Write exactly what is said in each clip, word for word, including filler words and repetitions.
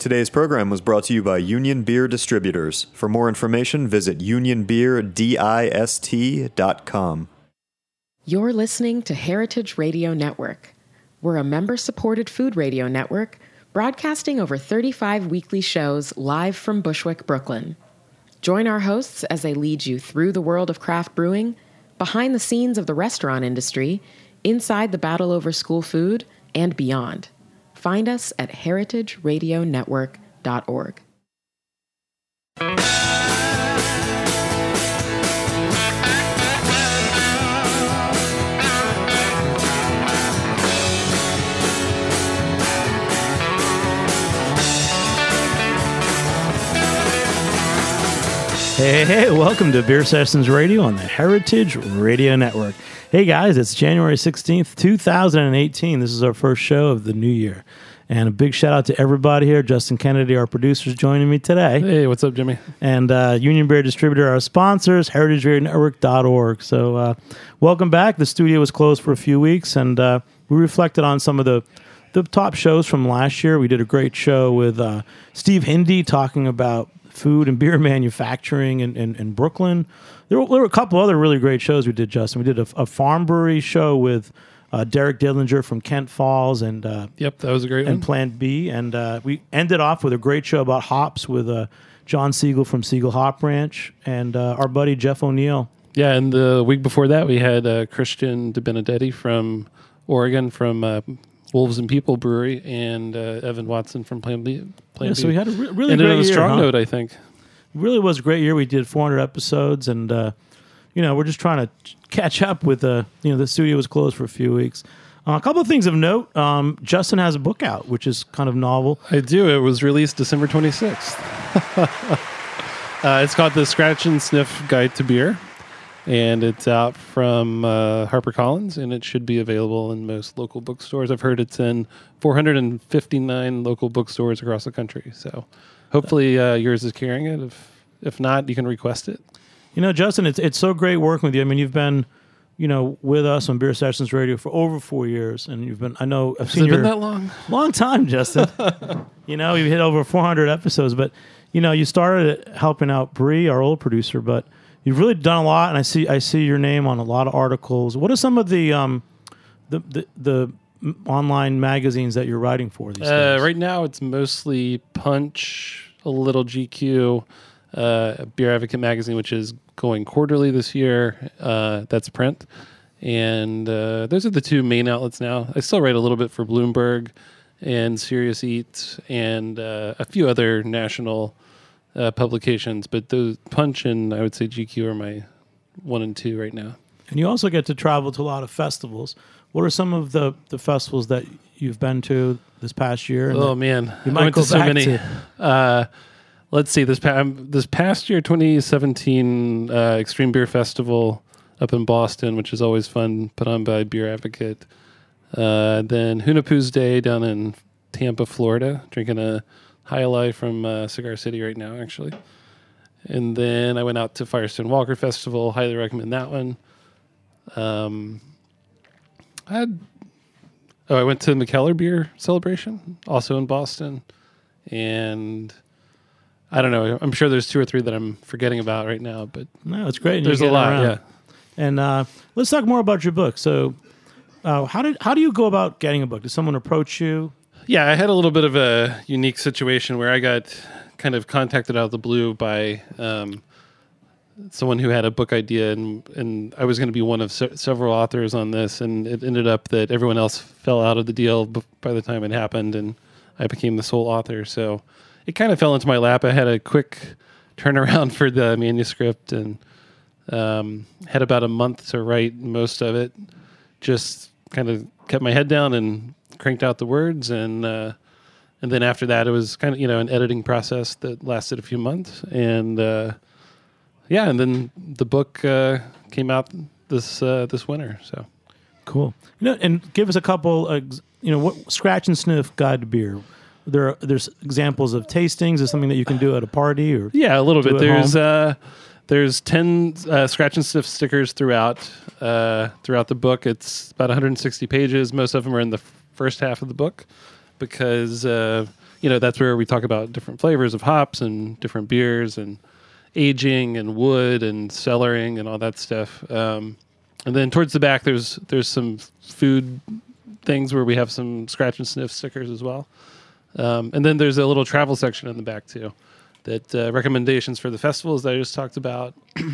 Today's program was brought to you by Union Beer Distributors. For more information, visit union beer dist dot com. You're listening to Heritage Radio Network. We're a member-supported food radio network broadcasting over thirty-five weekly shows live from Bushwick, Brooklyn. Join our hosts as they lead you through the world of craft brewing, behind the scenes of the restaurant industry, inside the battle over school food, and beyond. Find us at heritage radio network dot org. Hey, hey, welcome to Beer Sessions Radio on the Heritage Radio Network. Hey guys, it's January sixteenth, two thousand eighteen. This is our first show of the new year. And a big shout out to everybody here. Justin Kennedy, our producer, is joining me today. Hey, what's up, Jimmy? And uh, Union Beer Distributor, our sponsors, heritage radio network dot org. So uh, welcome back. The studio was closed for a few weeks, and uh, we reflected on some of the the top shows from last year. We did a great show with uh, Steve Hindy talking about food and beer manufacturing in, in, in Brooklyn. There were, there were a couple other really great shows we did, Justin. We did a, a farm brewery show with uh, Derek Dillinger from Kent Falls and uh, yep, that was a great and one. Plant B. And uh, we ended off with a great show about hops with uh, John Siegel from Siegel Hop Ranch and uh, our buddy Jeff O'Neill. Yeah, and the week before that, we had uh, Christian DeBenedetti from Oregon from uh, Wolves and People Brewery and uh, Evan Watson from Plan B. Plan Yeah, B. so we had a re- really Ended great on a year, strong huh? note, I think. It really was a great year. We did four hundred episodes, and uh, you know, we're just trying to catch up with uh, you know, the studio was closed for a few weeks. Uh, a couple of things of note. Um, Justin has a book out, which is kind of novel. I do. It was released December twenty-sixth. uh, it's called The Scratch and Sniff Guide to Beer, and it's out from uh, HarperCollins, and it should be available in most local bookstores. I've heard it's in four hundred fifty-nine local bookstores across the country, so hopefully uh, yours is carrying it. If if not, you can request it. You know, Justin, it's it's so great working with you. I mean, you've been, you know, with us on Beer Sessions Radio for over four years, and you've been. I know I've Has seen it your been that long? long time, Justin. You know, you've hit over four hundred episodes, but you know, you started helping out Bree, our old producer, but you've really done a lot, and I see I see your name on a lot of articles. What are some of the um, the the, the m- online magazines that you're writing for these Uh, days? right now, it's mostly Punch, a little G Q, uh, Beer Advocate magazine, which is going quarterly this year. Uh, that's print, and uh, those are the two main outlets now. I still write a little bit for Bloomberg and Serious Eat and uh, a few other national uh, publications, but those Punch and I would say G Q are my one and two right now. And you also get to travel to a lot of festivals. What are some of the, the festivals that you've been to this past year? And Oh that man, you I might went go to so back many. to? Uh, let's see. This pa- um, this past year, twenty seventeen, uh, Extreme Beer Festival up in Boston, which is always fun, put on by Beer Advocate. Uh, then Hunapoo's Day down in Tampa, Florida, drinking a High Life from uh, Cigar City right now, actually. And then I went out to Firestone Walker Festival. Highly recommend that one. Um, I had, oh, I went to McKellar Beer Celebration, also in Boston. And I don't know. I'm sure there's two or three that I'm forgetting about right now, but No, it's great. and there's you a get lot. around. Yeah. And uh, let's talk more about your book. So, uh, how did how do you go about getting a book? Did someone approach you? Yeah, I had a little bit of a unique situation where I got kind of contacted out of the blue by um, someone who had a book idea, and, and I was going to be one of se- several authors on this, and it ended up that everyone else fell out of the deal b- by the time it happened, and I became the sole author. So it kind of fell into my lap. I had a quick turnaround for the manuscript, and um, had about a month to write most of it. Just kind of kept my head down and cranked out the words, and uh, and then after that, it was kind of, you know, an editing process that lasted a few months, and uh, yeah, and then the book uh, came out this uh, this winter. So Cool. You know, and give us a couple. Uh, you know, what scratch and sniff guide to beer. There, are, there's examples of tastings. Is something that you can do at a party, or yeah, a little do bit. at There's home? uh, there's ten uh, scratch and sniff stickers throughout uh, throughout the book. It's about one hundred sixty pages. Most of them are in the f- first half of the book because uh, you know, that's where we talk about different flavors of hops and different beers and aging and wood and cellaring and all that stuff. Um, and then towards the back, there's there's some food things where we have some scratch and sniff stickers as well. Um, and then there's a little travel section in the back too, that uh, recommendations for the festivals that I just talked about,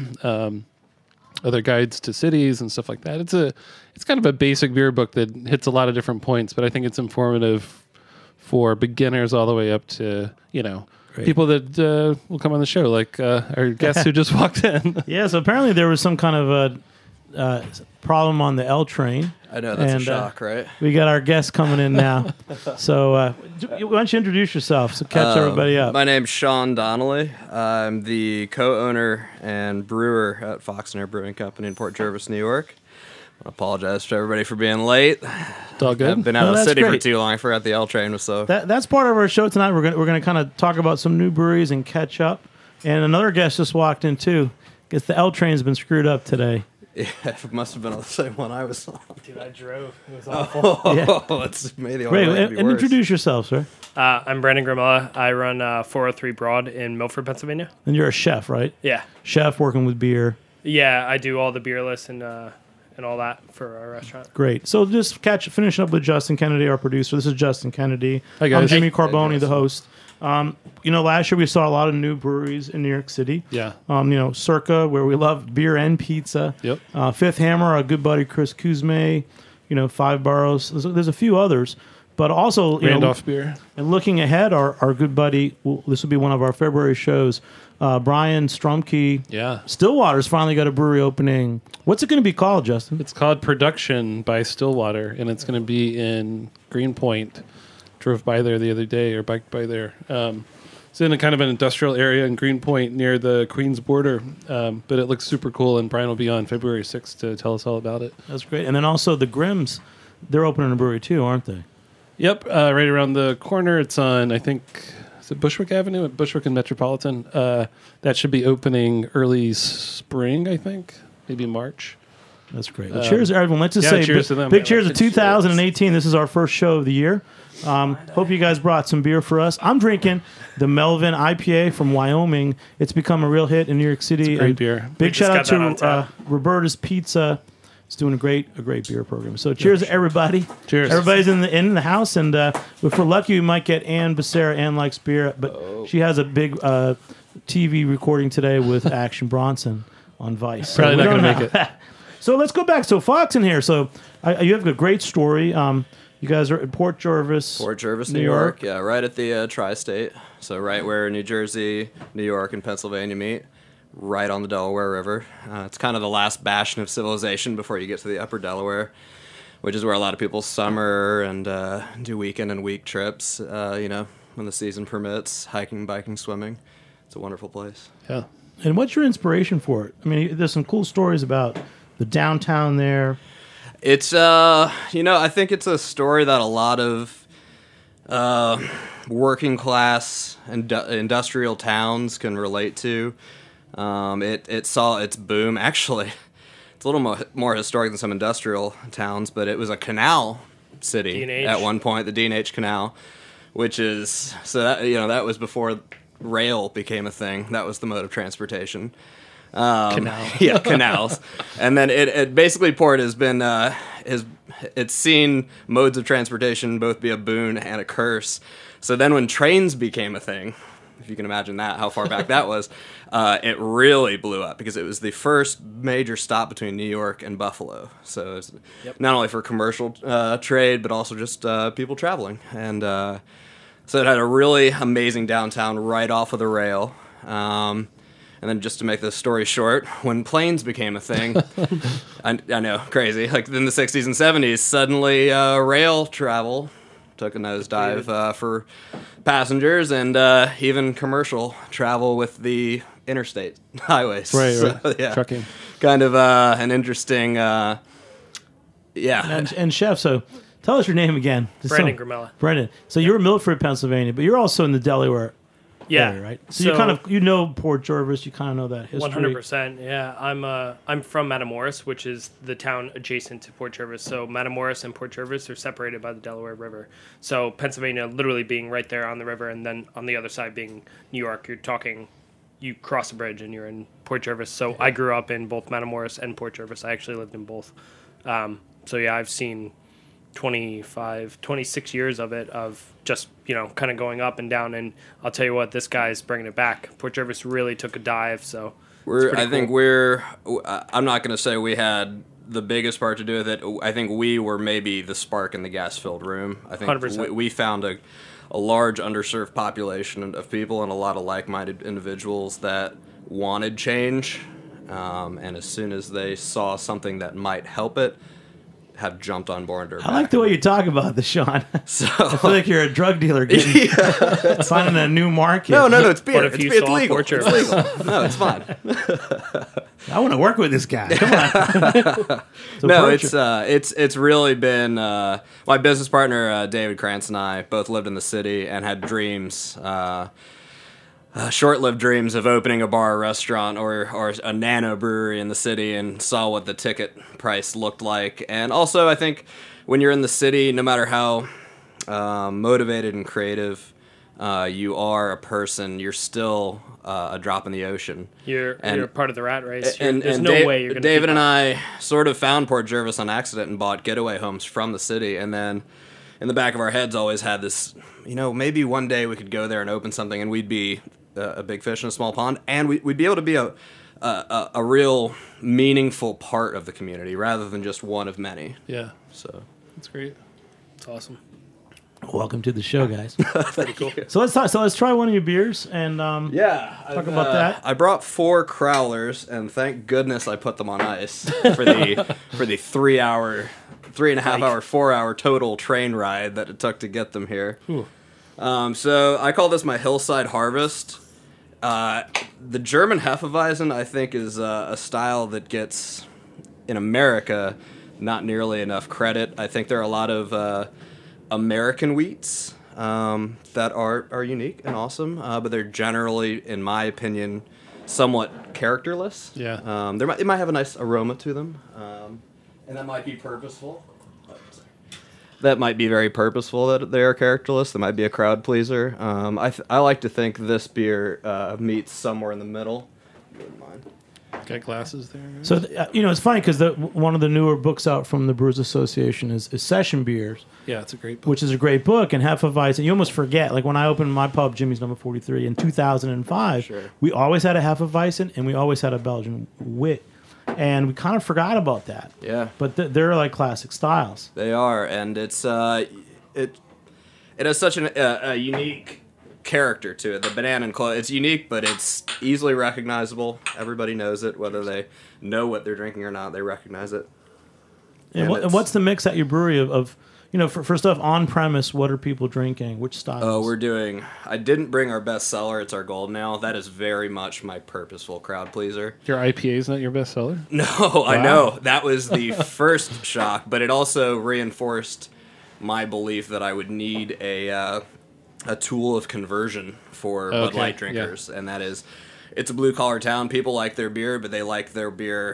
um, other guides to cities and stuff like that. It's a it's kind of a basic beer book that hits a lot of different points, but I think it's informative for beginners all the way up to, you know, Great. people that uh, will come on the show, like uh, our guests who just walked in. Yeah, so apparently there was some kind of a uh, problem on the L train. I know, that's and, a shock, uh, right? We got our guest coming in now. So uh, why don't you introduce yourself so catch um, everybody up. My name's Sean Donnelly. I'm the co-owner and brewer at Fox and Air Brewing Company in Port Jervis, New York. I apologize to everybody for being late. It's all good. I've been out No, of the that's city great. for too long. I forgot the L train was so... That, that's part of our show tonight. We're gonna we're gonna kind of talk about some new breweries and catch up. And another guest just walked in too. Guess the L train's been screwed up today. Yeah, it must have been the same one I was on. Dude, I drove. It was awful. Oh, Yeah. it's made the Wait, only way and, to be and worse. introduce yourself, sir. Uh, I'm Brandon Grimella. I run uh, four oh three Broad in Milford, Pennsylvania. And you're a chef, right? Yeah. Chef working with beer. Yeah, I do all the beer lists and uh, and all that for our restaurant. Great. So just catch finishing up with Justin Kennedy, our producer. This is Justin Kennedy. Hi, guys. I'm Jimmy Hey. Carboni, Hey, the guys. host. Um, you know, last year we saw a lot of new breweries in New York City. Yeah. Um, you know, Circa, where we love beer and pizza. Yep. Uh, Fifth Hammer, our good buddy Chris Kuzme. You know, Five Boroughs. There's, there's a few others, but also you Randolph know, beer. and looking ahead, our our good buddy. Well, this will be one of our February shows. Uh, Brian Strumke. Yeah. Stillwater's finally got a brewery opening. What's it going to be called, Justin? It's called Production by Stillwater, and it's going to be in Greenpoint. Drove by there the other day, or biked by there. Um, it's in a kind of an industrial area in Greenpoint near the Queens border, um, but it looks super cool, and Brian will be on February sixth to tell us all about it. That's great. And then also the Grimms, they're opening a brewery too, aren't they? Yep, uh, right around the corner. It's on, I think, is it Bushwick Avenue? At Bushwick and Metropolitan. Uh, that should be opening early spring, I think, maybe March. That's great. Well, Um, cheers, everyone. Let's just yeah, say cheers big, to them. big Yeah, cheers to cheers. two thousand eighteen. This is our first show of the year. Um, hope you guys brought some beer for us. I'm drinking the Melvin I P A from Wyoming. It's become a real hit in New York City. great And beer. Big We shout out just got that on to uh, tap. Roberta's Pizza. It's doing a great a great beer program. So cheers, everybody. Cheers. Everybody's in the in the house, and uh, if we're lucky, we might get Ann Becerra. Ann likes beer, but she has a big uh, T V recording today with Action Bronson on Vice. Probably we not don't gonna make know. it. So let's go back. So Fox in here. So I, you have a great story. Um, you guys are at Port Jervis, Port Jervis, New New, York. York. Yeah, right at the uh, tri-state. So right where New Jersey, New York, and Pennsylvania meet. Right on the Delaware River. Uh, it's kind of the last bastion of civilization before you get to the upper Delaware, which is where a lot of people summer and uh, do weekend and week trips, uh, you know, when the season permits, hiking, biking, swimming. It's a wonderful place. Yeah. And what's your inspiration for it? I mean, there's some cool stories about the downtown there. It's, uh, you know, I think it's a story that a lot of uh, working class and industrial towns can relate to. Um, it, it saw its boom. Actually, it's a little more, more historic than some industrial towns, but it was a canal city D and H. at one point, the D and H Canal, which is, so that, you know, that was before rail became a thing. That was the mode of transportation. Um, Canal. yeah, canals. And then it, it basically, Port has been, uh, has, it's seen modes of transportation both be a boon and a curse. So then when trains became a thing, if you can imagine that, how far back that was, uh, it really blew up because it was the first major stop between New York and Buffalo. So it's not only for commercial uh, trade, but also just uh, people traveling. And uh, so it had a really amazing downtown right off of the rail. Um, and then just to make the story short, when planes became a thing, I, I know, crazy, like in the sixties and seventies, suddenly uh, rail travel took a nosedive uh, for passengers and uh, even commercial travel with the interstate highways. Right, So, right. yeah, Trucking. kind of uh, an interesting, uh, yeah. And, and chef, so tell us your name again. Just Brandon so- Grimella. Brendan. So you're in Milford, Pennsylvania, but you're also in the Delaware Yeah. area, right? So, you So- kind of you know Port Jervis, you kind of know that history. One hundred percent. Yeah, I'm uh I'm from Matamoros, which is the town adjacent to Port Jervis. So Matamoros and Port Jervis are separated by the Delaware River. So Pennsylvania, literally being right there on the river, and then on the other side being New York. You're talking, you cross a bridge and you're in Port Jervis. So I grew up in both Matamoros and Port Jervis. I actually lived in both. Um, so yeah, I've seen twenty-five, twenty-six years of it, of just, you know, kind of going up and down. And I'll tell you what, this guy's bringing it back. Port Jervis really took a dive. So We're, pretty I think cool. we're, I'm not going to say we had the biggest part to do with it. I think we were maybe the spark in the gas-filled room. I think one hundred percent. we, we found a, a large underserved population of people and a lot of like-minded individuals that wanted change. Um, and as soon as they saw something that might help it, have jumped on board. I like the way you talk about this, Sean. So I feel like you're a drug dealer getting, finding a new market. no, no, no, it's beer. What if It's, you it's saw legal. Port It's Jervis? legal. No, it's fine. I want to work with this guy. Come on. So No, Port it's Jer- uh, it's it's really been uh, my business partner uh, David Krantz and I both lived in the city and had dreams, uh, uh, short-lived dreams of opening a bar or restaurant or or a nano brewery in the city, and saw what the ticket price looked like. And also, I think when you're in the city, no matter how uh, motivated and creative uh, you are a person, you're still uh, a drop in the ocean. You're And- you're part of the rat race. You're- And, There's and no Da- way you're going to David and I sort of found Port Jervis on accident and bought getaway homes from the city. And then in the back of our heads always had this, you know, maybe one day we could go there and open something and we'd be a, a big fish in a small pond. And we, we'd be able to be a, a, a, a real meaningful part of the community rather than just one of many. Yeah, So that's great. It's awesome. Welcome to the show, guys. Pretty cool. So let's talk. So let's try one of your beers and um, Yeah. Talk about that. I brought four crowlers, and thank goodness I put them on ice for the for the three hour, three and a half hour, four hour total train ride that it took to get them here. Um, so I call this my Hillside Harvest. Uh, the German Hefeweizen, I think, is uh, a style that gets in America not nearly enough credit. I think there are a lot of uh, American wheats um, that are, are unique and awesome, uh, but they're generally, in my opinion, somewhat characterless. Yeah. Um, there might, it might have a nice aroma to them, um, and that might be purposeful. Oh, sorry. That might be very purposeful that they are characterless. That might be a crowd pleaser. Um, I, th- I like to think this beer uh, meets somewhere in the middle. Wouldn't mind. Got glasses there. So th- uh, you know, it's funny because the one of the newer books out from the Brewers Association is, is Session Beers, Yeah, it's a great book. which is a great book. And Hefeweizen, you almost forget. Like when I opened my pub, Jimmy's Number forty-three, in two thousand five, Sure. we always had a Hefeweizen and we always had a Belgian wit, and we kind of forgot about that. Yeah. But th- they're like classic styles. They are, and it's uh, it it has such an, uh, a unique character to it. The banana and clove, it's unique, but it's easily recognizable. Everybody knows it, whether they know what they're drinking or not. They recognize it. And, And what, and it's- what's the mix at your brewery of, of you know, for, for stuff on premise? What are people drinking? Which styles? Oh, we're doing. I didn't bring our best seller. It's our gold nail. That is very much my purposeful crowd pleaser. Your I P A is not your best seller? No, I know. That was the first shock, but it also reinforced my belief that I would need a uh, a tool of conversion for Bud Okay, Light yeah. drinkers, and that is, it's a blue collar town. People like their beer, but they like their beer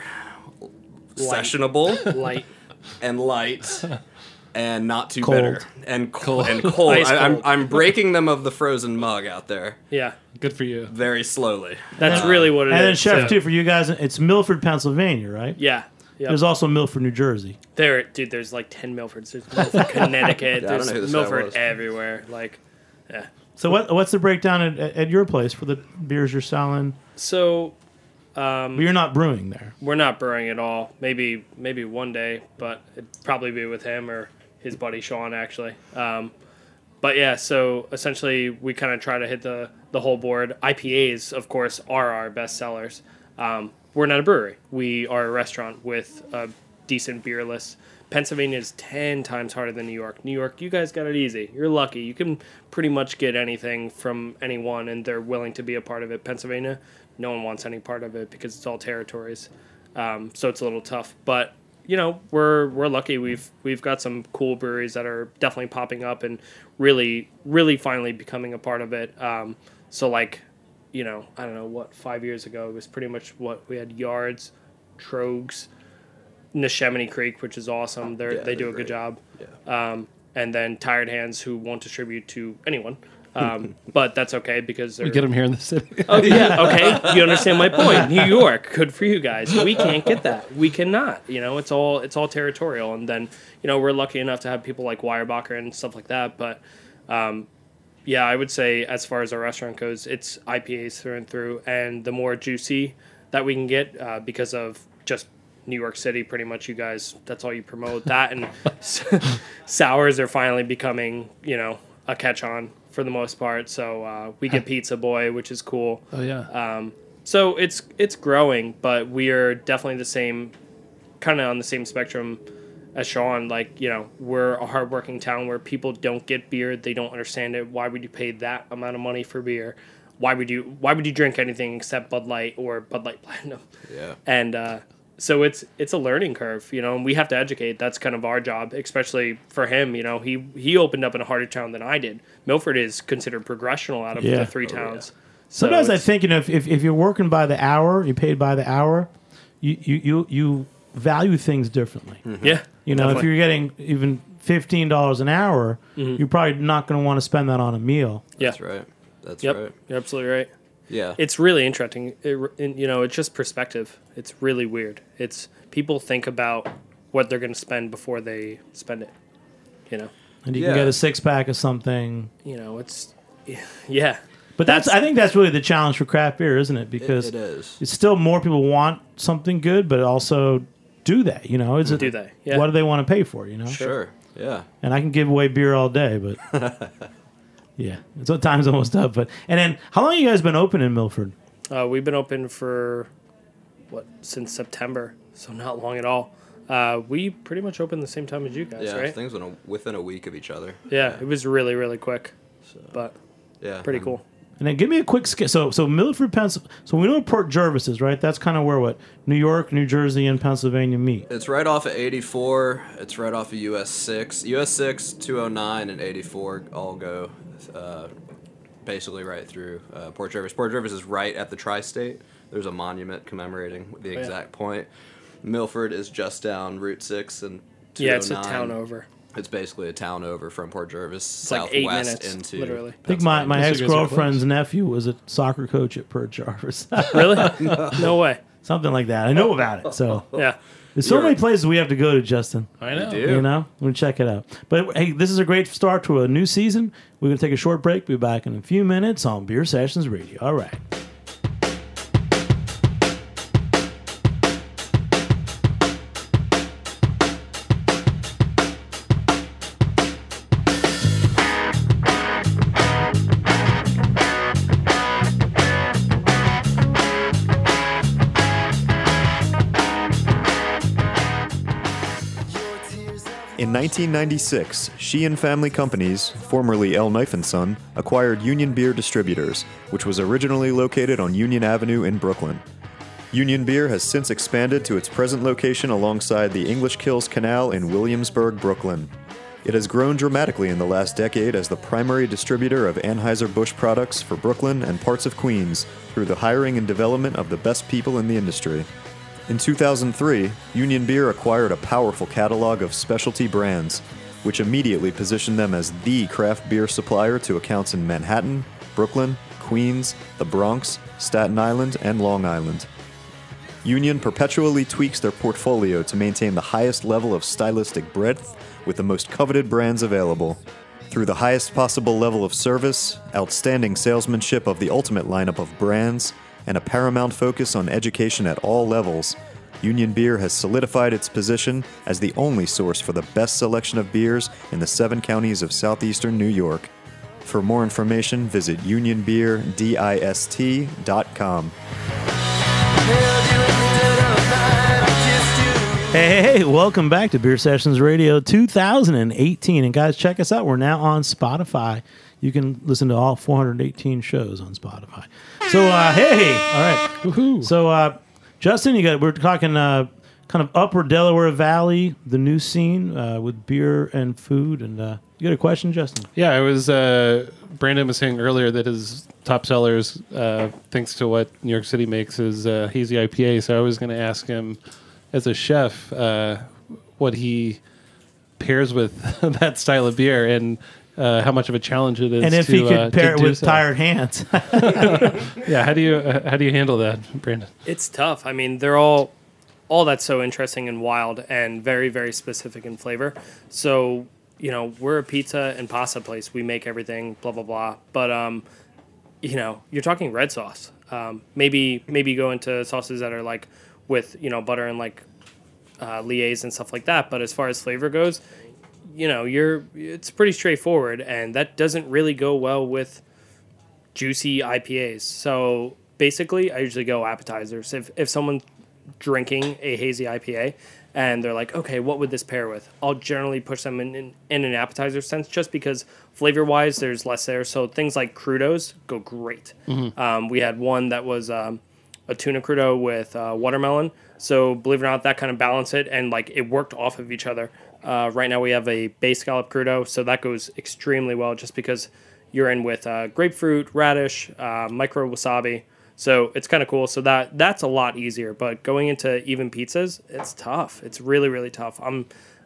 sessionable Light. and light. And not too Cold. bitter and cold and cold. Ice I, I'm cold. I'm breaking them of the frozen mug out there Yeah. Good for you. very slowly. That's really what it is. and then Chef yeah. too for you guys. It's Milford, Pennsylvania, right? Yeah. Yep. There's also Milford, New Jersey. There, dude. There's like ten Milfords. There's Milford, Connecticut. Yeah, I don't there's know who this guy Milford was. everywhere. Like, yeah. So what what's the breakdown at, at your place for the beers you're selling? So But you're not brewing there. we're not brewing at all. Maybe, maybe one day, but it'd probably be with him or his buddy Sean, actually. Um, but yeah, so essentially we kind of try to hit the the whole board. I P As, of course, are our best sellers. Um, we're not a brewery. We are a restaurant with a decent beer list. Pennsylvania is ten times harder than New York. New York, you guys got it easy. You're lucky. You can pretty much get anything from anyone, and they're willing to be a part of it. Pennsylvania, no one wants any part of it because it's all territories. Um, so it's a little tough. But you know, we're we're lucky. We've we've got some cool breweries that are definitely popping up and really, really finally becoming a part of it. Um, so like, you know, I don't know what five years ago it was pretty much what we had Yards, Trogs, Neshaminy Creek, which is awesome. They're, Yeah, they do they're a great. good job. Yeah. Um, and then Tired Hands, who won't distribute to anyone. Um, but that's okay because they're... We get them here in the city. Oh, yeah, okay. You understand my point. New York, good for you guys. We can't get that. We cannot. You know, it's all it's all territorial. And then, you know, we're lucky enough to have people like Weyerbacher and stuff like that. But, um, yeah, I would say as far as our restaurant goes, it's I P As through and through. And the more juicy that we can get uh, because of just New York City, pretty much you guys, that's all you promote. That and sours are finally becoming, you know, a catch-on for the most part. So uh, we get Pizza Boy, which is cool. Oh yeah. Um, so it's it's growing, but we are definitely the same, kind of on the same spectrum as Sean. Like, you know, we're a hardworking town where people don't get beer, they don't understand it. Why would you pay that amount of money for beer? Why would you Why would you drink anything except Bud Light or Bud Light Platinum? Yeah. And uh, so it's it's a learning curve, you know, and we have to educate. That's kind of our job, especially for him. You know, he he opened up in a harder town than I did. Milford is considered progressional out of Yeah. the three Oh, towns. yeah. So Sometimes I it's- think, you know, if, if, if you're working by the hour, you paid by the hour, you, you, you, you value things differently. yeah, You know, if definitely. you're getting even fifteen dollars an hour, you're probably not going to want to spend that on a meal. yeah, That's right. That's yep, right. you're absolutely right. Yeah. It's really interesting. It, and, you know, it's just perspective. It's really weird. It's people think about what they're going to spend before they spend it. You know, And you Yeah. can get a six pack of something. you know, it's yeah. But that's, I think that's really the challenge for craft beer, isn't it? It, Because it is. it's still more people want something good, but also do they? You know, is it, Do they? Yeah. What do they want to pay for? You know, Sure. Yeah. and I can give away beer all day, but yeah, it's time's almost up. But and then, how long have you guys been open in Milford? Uh, we've been open for what since September, so not long at all. Uh, we pretty much opened the same time as you guys, Yeah. right? Things went a, within a week of each other. Yeah, it was really really quick, but Yeah. pretty and- cool. And then give me a quick skip. So, so Milford, Pennsylvania. So we know where Port Jervis is, right? That's kind of where what New York, New Jersey, and Pennsylvania meet. It's right off of eighty-four. It's right off of U S six. U S six, two oh nine, and eighty-four all go uh, basically right through uh, Port Jervis. Port Jervis is right at the tri-state. There's a monument commemorating the yeah. exact point. Milford is just down Route six and two oh nine. Yeah, it's a town over. It's basically a town over from Port Jervis, It's like southwest eight minutes, into. literally. I think my, my Those ex guys are girlfriend's nephew was a soccer coach at Port Jervis. Really? No way. Something like that. I know about it. So Yeah. there's so You're many right. places we have to go to, Justin. I know. do. You know, we're gonna check it out. But hey, this is a great start to a new season. We're gonna take a short break. Be back in a few minutes on Beer Sessions Radio. All right. In nineteen ninety-six, Sheehan Family Companies, formerly L. Knife and Son, acquired Union Beer Distributors, which was originally located on Union Avenue in Brooklyn. Union Beer has since expanded to its present location alongside the English Kills Canal in Williamsburg, Brooklyn. It has grown dramatically in the last decade as the primary distributor of Anheuser-Busch products for Brooklyn and parts of Queens through the hiring and development of the best people in the industry. In two thousand three, Union Beer acquired a powerful catalog of specialty brands, which immediately positioned them as the craft beer supplier to accounts in Manhattan, Brooklyn, Queens, the Bronx, Staten Island, and Long Island. Union perpetually tweaks their portfolio to maintain the highest level of stylistic breadth with the most coveted brands available. Through the highest possible level of service, outstanding salesmanship of the ultimate lineup of brands, and a paramount focus on education at all levels, Union Beer has solidified its position as the only source for the best selection of beers in the seven counties of southeastern New York. For more information, visit union beer dist dot com. Hey, hey, hey, welcome back to Beer Sessions Radio two thousand eighteen. And guys, check us out. We're now on Spotify. You can listen to all four hundred eighteen shows on Spotify. So, uh, hey, all right. Woohoo. So, uh, Justin, you got. We're talking uh, kind of upper Delaware Valley, the new scene uh, with beer and food. And uh, you got a question, Justin? Yeah, I was. Uh, Brandon was saying earlier that his top sellers, uh, thanks to what New York City makes, is uh, hazy I P A. So I was going to ask him, as a chef, uh, what he pairs with that style of beer and uh, how much of a challenge it is. And if to, he could uh, pair to it do with so. tired hands. Yeah, how do you uh, how do you handle that, Brandon? It's tough. I mean, they're all all that's so interesting and wild and very, very specific in flavor. So, you know, we're a pizza and pasta place. We make everything, blah blah blah. But um, you know, you're talking red sauce. Um, maybe maybe go into sauces that are like with, you know, butter and like uh, liaise and stuff like that. But as far as flavor goes, you know, you're it's pretty straightforward, and that doesn't really go well with juicy I P As. So basically, I usually go appetizers. If if someone's drinking a hazy I P A and they're like, okay, what would this pair with? I'll generally push them in, in, in an appetizer sense, just because flavor-wise, there's less there. So things like crudos go great. Mm-hmm. Um, we had one that was um, a tuna crudo with uh, watermelon. So believe it or not, that kind of balanced it, and like it worked off of each other. Uh, right now we have a base scallop crudo, so that goes extremely well just because you're in with uh, grapefruit, radish, uh, micro wasabi. So it's kind of cool. So that that's a lot easier. But going into even pizzas, it's tough. It's really, really tough. I'm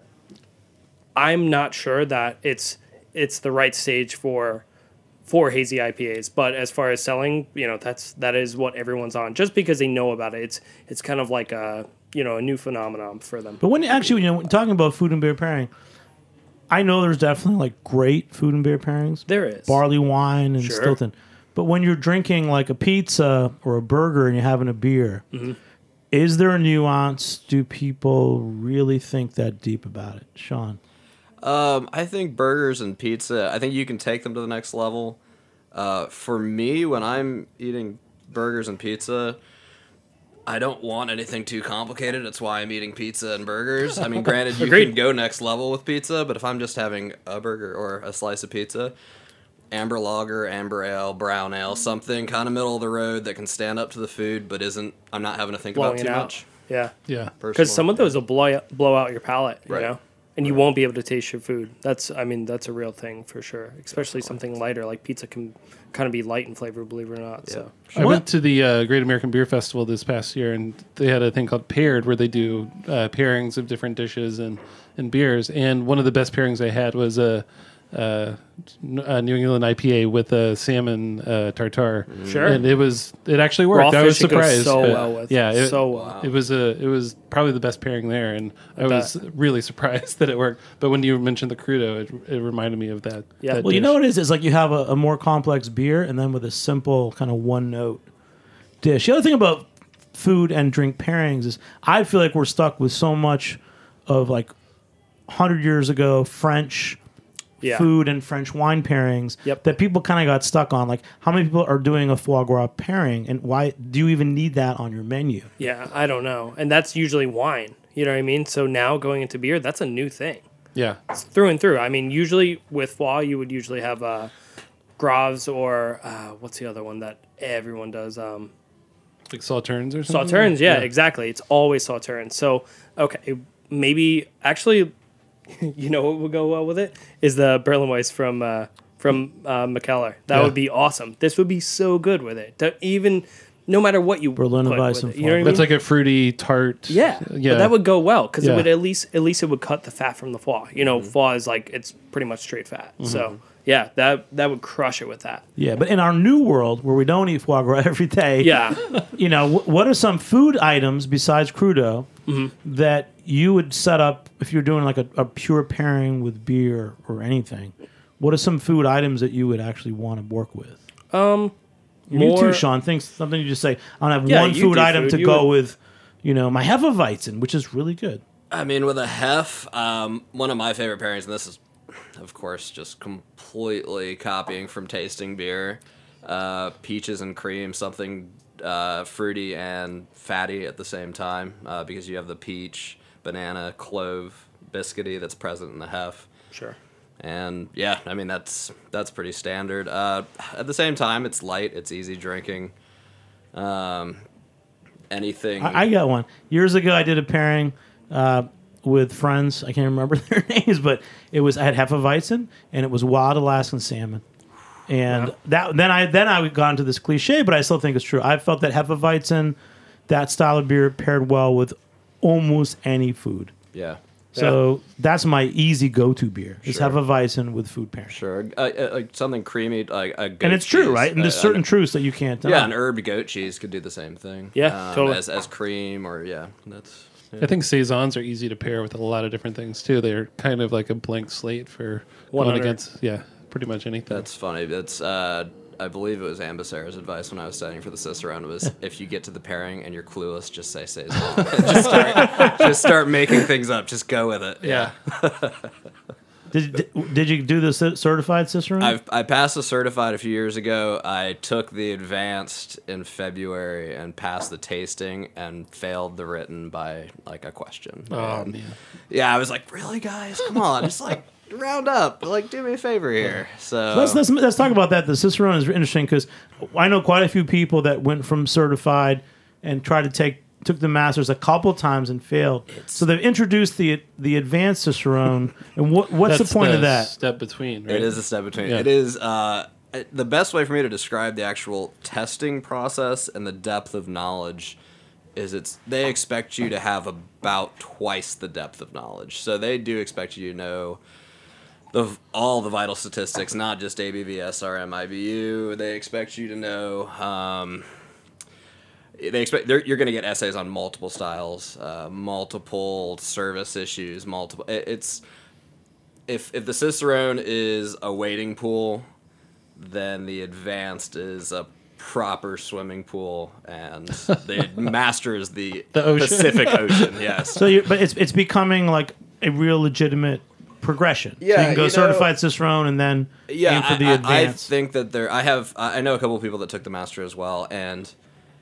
I'm not sure that it's it's the right stage for for hazy I P As. But as far as selling, you know, that's that is what everyone's on. Just because they know about it, it's it's kind of like a you know a new phenomenon for them. But when actually, you know, when talking about food and beer pairing, I know there's definitely like great food and beer pairings. There is barley wine and Sure. Stilton. But when you're drinking like a pizza or a burger and you're having a beer, mm-hmm. is there a nuance? Do people really think that deep about it, Sean? Um, I think burgers and pizza, I think you can take them to the next level. Uh, for me, when I'm eating burgers and pizza, I don't want anything too complicated. That's why I'm eating pizza and burgers. I mean, granted, you Agreed. can go next level with pizza, but if I'm just having a burger or a slice of pizza, amber lager, amber ale, brown ale, something kind of middle of the road that can stand up to the food, but isn't, I'm not having to think blowing about it too out. much. Yeah. Yeah. Because some of those will blow blow out your palate, you Right. know, and you won't be able to taste your food. That's, I mean, that's a real thing for sure. Especially something lighter, like pizza can kind of be light in flavor, believe it or not. Yeah. So I went to the uh, Great American Beer Festival this past year, and they had a thing called Paired, where they do uh, pairings of different dishes and, and beers. And one of the best pairings I had was a, uh, a New England I P A with a salmon uh, tartare. Sure. And it was it actually worked. Raw I was fish it goes surprised. so Uh, well with. Yeah, it, So well. It was a it was probably the best pairing there, and I, I was really surprised that it worked. But when you mentioned the crudo, it, it reminded me of that. Yeah. that Well, you dish. know what it is? It's like you have a, a more complex beer and then with a simple kind of one note dish. The other thing about food and drink pairings is I feel like we're stuck with so much of like one hundred years ago French yeah. food and French wine pairings Yep. that people kind of got stuck on. Like, how many people are doing a foie gras pairing, and why do you even need that on your menu? Yeah, I don't know. And that's usually wine. You know what I mean? So now going into beer, that's a new thing. Yeah. It's through and through. I mean, usually with foie, you would usually have uh, Graves or uh, what's the other one that everyone does? Um, Like sauternes or something? Sauternes, yeah, exactly. It's always Sauternes. So, okay, maybe actually, you know what would go well with it is the Berlin Weiss from uh, from uh, McKellar. That Yeah. would be awesome. This would be so good with it. To even no matter what you Berliner put Weiss with and it, you know what I mean? That's like a fruity tart. yeah, Yeah. But that would go well because Yeah. it would at least at least it would cut the fat from the foie. You know, Mm-hmm. foie is like it's pretty much straight fat. So yeah, that that would crush it with that. Yeah, but in our new world where we don't eat foie gras every day, Yeah. you know, wh- what are some food items besides crudo Mm-hmm. that you would set up if you're doing like a, a pure pairing with beer or anything? What are some food items that you would actually want to work with? Um, You more too, Sean. Think something you just say. I want to have Yeah, one you food do item food. to You go would- with, you know, my Hefeweizen, which is really good. I mean, with a hef, um, one of my favorite pairings, and this is, of course, just completely copying from tasting beer, uh, peaches and cream, something uh, fruity and fatty at the same time, uh, because you have the peach, banana, clove, biscuity that's present in the hef. Sure. And yeah, I mean that's that's pretty standard. Uh, at the same time, it's light, it's easy drinking. Um, anything. I, I got one. Years ago, I did a pairing uh, with friends. I can't remember their names, but it was I had Hefeweizen and it was wild Alaskan salmon. And yeah. that then I then I got into this cliche, but I still think it's true. I felt that Hefeweizen, that style of beer, paired well with almost any food. Yeah. So yeah. that's my easy go-to beer. Is Sure. Hefeweizen with food pairing. Sure, uh, uh, like something creamy, like a goat And it's true, cheese. right? And there's Uh, certain an- truths that you can't deny. Yeah, an herb goat cheese could do the same thing. Yeah, um, totally. As, as cream or yeah, that's. Yeah. I think saisons are easy to pair with a lot of different things too. They're kind of like a blank slate for one going hundred against, yeah, pretty much anything. That's funny. That's uh, I believe it was Ambassador's advice when I was studying for the Cicerone was if you get to the pairing and you're clueless, just say saison. just start, just start making things up. Just go with it. yeah. Did, did did you do the cer- certified Cicerone? I've I passed the certified a few years ago. I took the advanced in February and passed the tasting and failed the written by like a question. Oh And, man. yeah, I was like, really, guys, come on, just like round up, like do me a favor here. So Let's, let's let's talk about that. The Cicerone is interesting because I know quite a few people that went from certified and tried to take took the masters a couple times and failed. So they've introduced the the advanced Cicerone, and what what's That's the point of that? Step between, right? it is a step between. Yeah. It is uh, it- the best way for me to describe the actual testing process and the depth of knowledge is it's they expect you to have about twice the depth of knowledge. So they do expect you to know the all the vital statistics, not just A B V, S R M, I B U. They expect you to know. Um, they expect they're, you're going to get essays on multiple styles, uh, multiple service issues, multiple. It, it's if if the Cicerone is a wading pool, then the advanced is a proper swimming pool, and the master is the, The ocean. Pacific Ocean. Yes. So, you, but it's it's becoming like a real legitimate progression. So you Yeah, can go you know- certified Cicerone and then Yeah, aim for the I, I- advanced. I think that there. I have. I I know a couple of people that took the master as well, and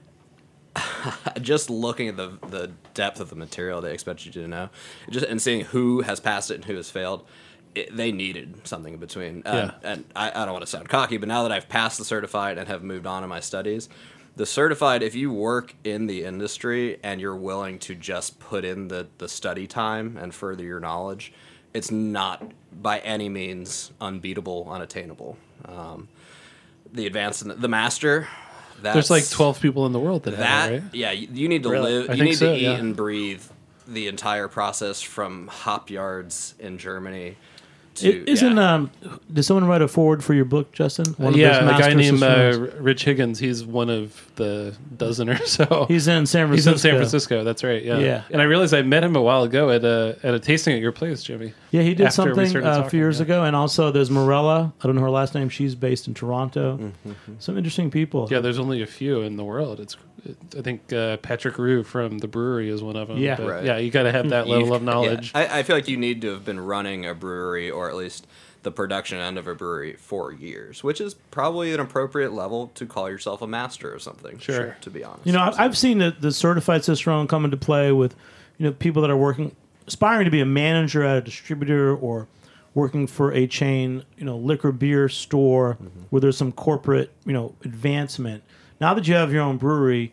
just looking at the the depth of the material they expect you to know, just and seeing who has passed it and who has failed, it, they needed something in between. Uh, Yeah. And I, I don't want to sound cocky, but now that I've passed the certified and have moved on in my studies, the certified, if you work in the industry and you're willing to just put in the the study time and further your knowledge, it's not by any means unbeatable, unattainable. Um, the advanced and the, the master. That's, There's like twelve people in the world that, that. have it, right? Yeah, you, you need to Really? live. I You think need so, to eat yeah. and breathe the entire process from hop yards in Germany to. It, isn't yeah. um? Did someone write a forward for your book, Justin? One of Yeah, those the guy master named uh, Cicerones? Rich Higgins. He's one of the dozen or so. He's in San He's Francisco. in San Francisco. That's right. Yeah. Yeah. And I realized I met him a while ago at a at a tasting at your place, Jimmy. Yeah, he did After we something started uh, a talking, few years yeah. ago, and also there's Morella. I don't know her last name. She's based in Toronto. Mm-hmm. Some interesting people. Yeah, there's only a few in the world. It's, it, I think uh, Patrick Rue from the brewery is one of them. Yeah. But Right. yeah, you got to have that level You- of knowledge. Yeah, I, I feel like you need to have been running a brewery, or at least the production end of a brewery, for years, which is probably an appropriate level to call yourself a master or something. Sure. To be honest, You know, I've, I've seen the, the certified Cicerone come into play with, you know, people that are working, aspiring to be a manager at a distributor or working for a chain, you know, liquor beer store Mm-hmm. where there's some corporate, you know, advancement. Now that you have your own brewery,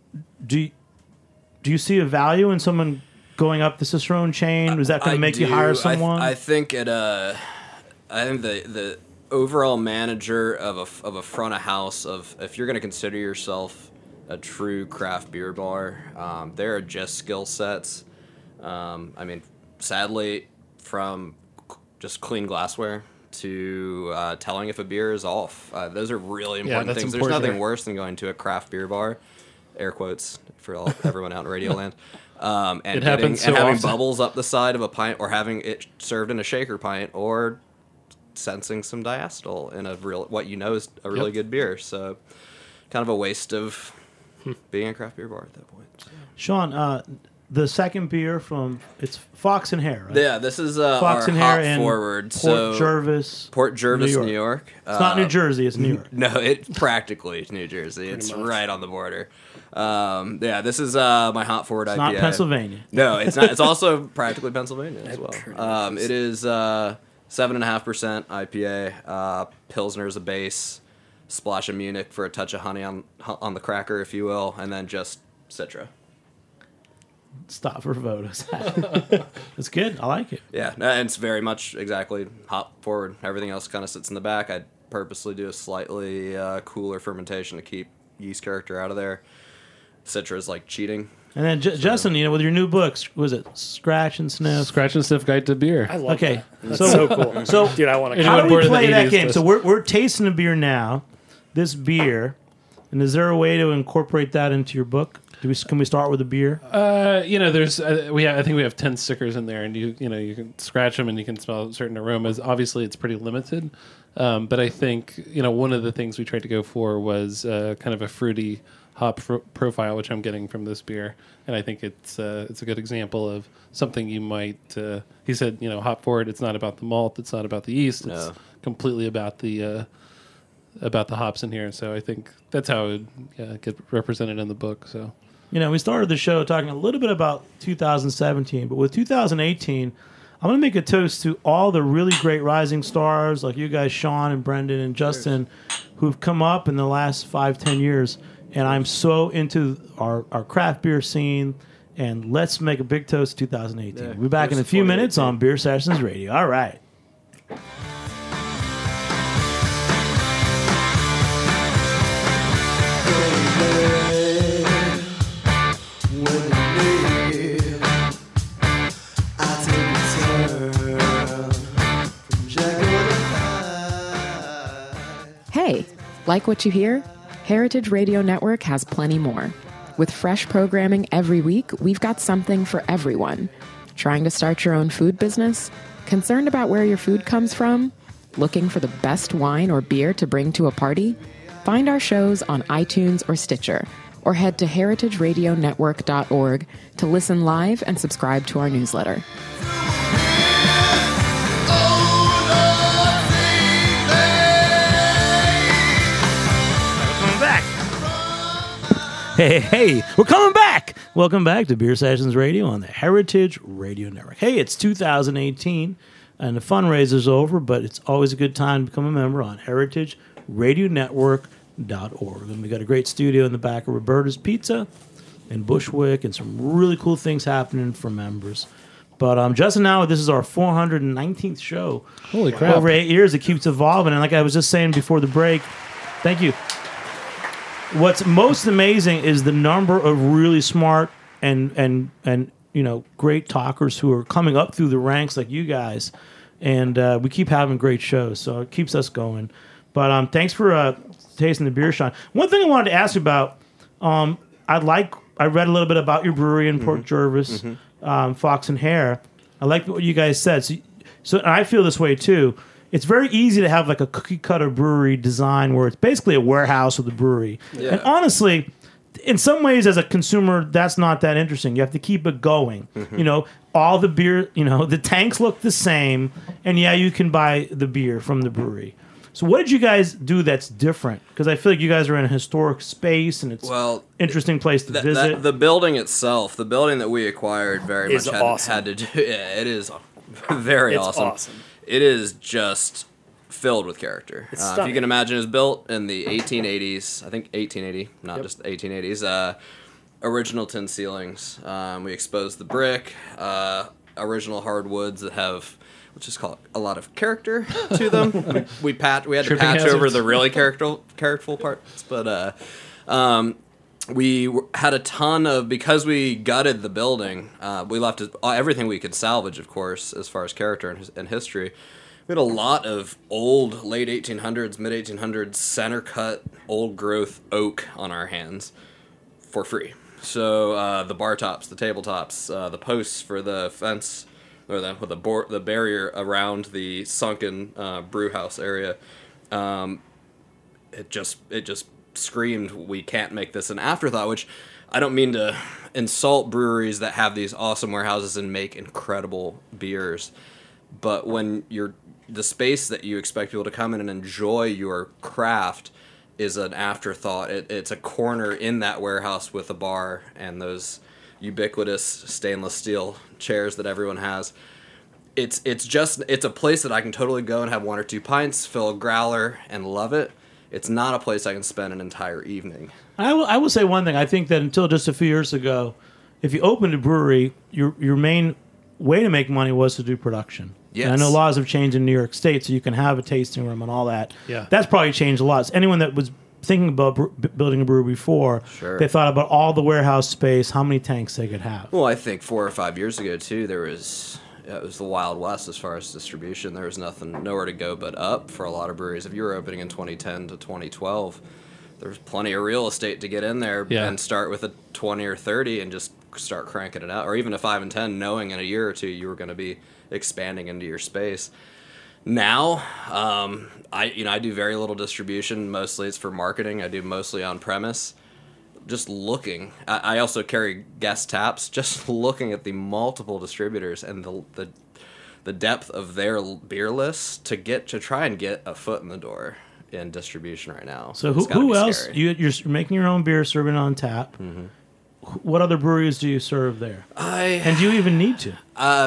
do you, do you see a value in someone going up the Cicerone chain? Is that going I to make you do. hire I th- someone? I, think it. Uh, I think the the overall manager of a f- of a front of house of if you're going to consider yourself a true craft beer bar, um, there are just skill sets. Um, I mean, sadly, from c- just clean glassware to uh, telling if a beer is off, uh, those are really important that's things. important. There's nothing worse than going to a craft beer bar, air quotes for all, everyone out in Radio Land. Um, and It getting, happens so and having often. bubbles up the side of a pint, or having it served in a shaker pint, or sensing some diacetyl in a real what you know is a really Yep. good beer. So, kind of a waste of being a craft beer bar at that point. So. Sean, uh, the second beer from, it's Fox and Hare, right? Yeah, this is uh, Fox our and hop Hare and forward. Port so Jervis. Port Jervis, New New York. York. It's not Uh, New Jersey, it's New York. No, it's practically New Jersey. It's right on the border. Um, yeah, this is uh, my hot forward It's I P A. not Pennsylvania. No, it's not. It's also practically Pennsylvania as well. Um, it is uh, seven and a half percent I P A. Uh, Pilsner as a base, splash of Munich for a touch of honey on on the cracker, if you will, and then just Citra. Stop for photos. That's good. I like it. Yeah, no, and it's very much exactly hop forward. Everything else kind of sits in the back. I purposely do a slightly uh, cooler fermentation to keep yeast character out of there. Citra is like cheating. And then, J- so, Justin, you know, with your new books, was it Scratch and Sniff? Scratch and Sniff Guide to Beer. I love okay. that. That's so, so cool. So, dude, I want to. How do we play that game? So we're we're tasting a beer now. This beer, and is there a way to incorporate that into your book? Do we, can we start with a beer? Uh, you know, there's uh, we have, I think we have ten stickers in there, and you you know you can scratch them and you can smell certain aromas. Obviously, it's pretty limited, um, but I think you know one of the things we tried to go for was uh, kind of a fruity hop fr- profile, which I'm getting from this beer, and I think it's uh, it's a good example of something you might. Uh, he said, you know, hop forward. It's not about the malt. It's not about the yeast. It's no. completely about the. Uh, about the hops in here, so I think that's how it would yeah, get represented in the book. So. You know, we started the show talking a little bit about two thousand seventeen, but with two thousand eighteen, I'm going to make a toast to all the really great rising stars like you guys, Sean and Brendan and Justin, who've come up in the last five, ten years. And I'm so into our, our craft beer scene. And let's make a big toast to two thousand eighteen. Yeah, we'll be back in a few minutes on Beer Sessions Radio. All right. Hey, like what you hear? Heritage Radio Network has plenty more. With fresh programming every week, we've got something for everyone. Trying to start your own food business? Concerned about where your food comes from? Looking for the best wine or beer to bring to a party? Find our shows on iTunes or Stitcher, or head to heritage radio network dot org to listen live and subscribe to our newsletter. Hey, hey, we're coming back. Welcome back to Beer Sessions Radio on the Heritage Radio Network. Hey, it's two thousand eighteen, and the fundraiser's over, but it's always a good time to become a member on heritage radio network dot org. And we got a great studio in the back of Roberta's Pizza in Bushwick, and some really cool things happening for members. But um, Justin, now this is our four hundred nineteenth show. Holy crap. Over eight years, it keeps evolving. And like I was just saying before the break, thank you. What's most amazing is the number of really smart and and and you know great talkers who are coming up through the ranks like you guys, and uh, we keep having great shows, so it keeps us going. But um, thanks for uh, tasting the beer, Sean. One thing I wanted to ask you about, um, I like I read a little bit about your brewery in Port mm-hmm. Jervis, mm-hmm. Um, Fox and Hare. I like what you guys said. So, so and I feel this way too. It's very easy to have like a cookie cutter brewery design where it's basically a warehouse of the brewery. Yeah. And honestly, in some ways as a consumer, that's not that interesting. You have to keep it going. Mm-hmm. You know, all the beer, you know, the tanks look the same, and yeah, you can buy the beer from the brewery. So what did you guys do that's different? Because I feel like you guys are in a historic space, and it's well, an interesting place to that, visit. That, the building itself, the building that we acquired very is much had, awesome. had to do, yeah, it is very it's awesome. awesome. It is just filled with character. Uh, if you can imagine, it was built in the eighteen eighties. I think eighteen eighty, not yep. just eighteen eighties. Uh, original tin ceilings. Um, we exposed the brick. Uh, original hardwoods that have, let's just call it, a lot of character to them. we we, pat, we had Tripping to patch hazards. over the really character, characterful parts, but uh, um, we w- had a ton of, because we gutted the building, uh, we left it, everything we could salvage, of course, as far as character and, and history. We had a lot of old, late eighteen hundreds, mid eighteen hundreds, center cut, old growth oak on our hands for free. So uh, the bar tops, the tabletops, uh, the posts for the fence, or the the, bor- the barrier around the sunken uh, brew house area, um, it just it just screamed, we can't make this an afterthought. Which I don't mean to insult breweries that have these awesome warehouses and make incredible beers, but when you're the space that you expect people to come in and enjoy your craft is an afterthought. It, it's a corner in that warehouse with a bar and those ubiquitous stainless steel chairs that everyone has. It's it's just it's a place that I can totally go and have one or two pints, fill a growler, and love it. it's not a place I can spend an entire evening. I will, I will say one thing. I think that until just a few years ago, if you opened a brewery, your your main way to make money was to do production. Yes. And I know laws have changed in New York State, so you can have a tasting room and all that. Yeah. That's probably changed a lot. So anyone that was thinking about bre- building a brewery before, Sure. they thought about all the warehouse space, how many tanks they could have. Well, I think four or five years ago too, there was it was the Wild West as far as distribution. There was nothing, nowhere to go but up for a lot of breweries. If you were opening in twenty ten to twenty twelve, there was plenty of real estate to get in there Yeah. and start with a twenty or thirty and just start cranking it out, or even a five and ten, knowing in a year or two you were going to be expanding into your space. Now, um, I you know I do very little distribution. Mostly it's for marketing. I do mostly on premise. Just looking, I, I also carry guest taps. Just looking at the multiple distributors and the the, the depth of their l- beer lists to get to try and get a foot in the door in distribution right now. So It's who, gotta who be else? scary. You, you're making your own beer, serving it on tap. Mm-hmm. Wh- What other breweries do you serve there? I And do you even need to? Uh,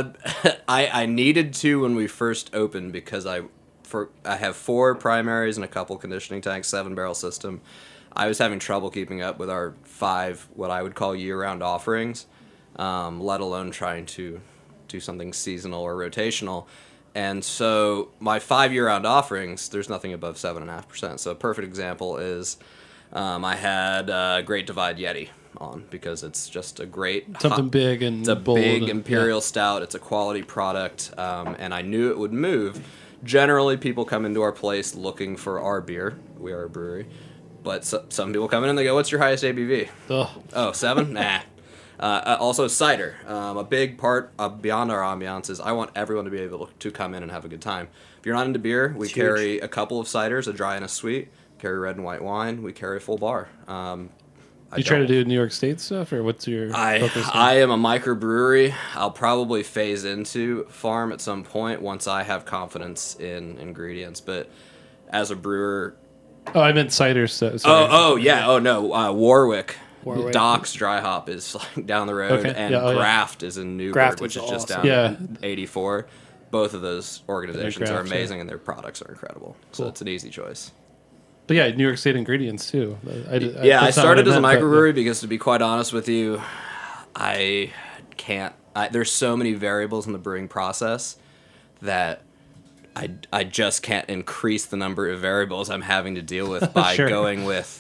I I needed to when we first opened because I for I have four primaries and a couple conditioning tanks, seven barrel system. I was having trouble keeping up with our five what I would call year round offerings, um, let alone trying to do something seasonal or rotational. And so my five year round offerings, there's nothing above seven and a half percent. So a perfect example is um, I had uh, Great Divide Yeti on because it's just a great Something hot- big and it's a bold big and- imperial yeah. stout. It's a quality product, um, and I knew it would move. Generally, people come into our place looking for our beer. We are a brewery, but so, some people come in and they go, "What's your highest A B V?" Ugh. Oh, seven? Nah. Uh, also, cider. Um, a big part of beyond our ambiance is I want everyone to be able to come in and have a good time. If you're not into beer, we It's carry a couple of ciders, a dry and a sweet. Carry red and white wine. We carry a full bar. Um, I You try to don't- do New York State stuff, or what's your I focus on? I am a microbrewery. I'll probably phase into farm at some point once I have confidence in ingredients. But as a brewer, Oh, I meant cider stuff. oh sorry. oh yeah, oh no, uh, Warwick. Warwick. Docks Dry Hop is like down the road, Okay, and yeah, oh, yeah. Graft is in Newburgh, Graft which is is just awesome. down Yeah. in eighty-four. Both of those organizations are Graft, yeah. amazing, and their products are incredible. So Cool. it's an easy choice. But yeah, New York State ingredients too. I, I, Yeah, I that's not started what as a meant, but, microbrewery because, to be quite honest with you, I can't. I, there's so many variables in the brewing process that I, I just can't increase the number of variables I'm having to deal with by Sure. going with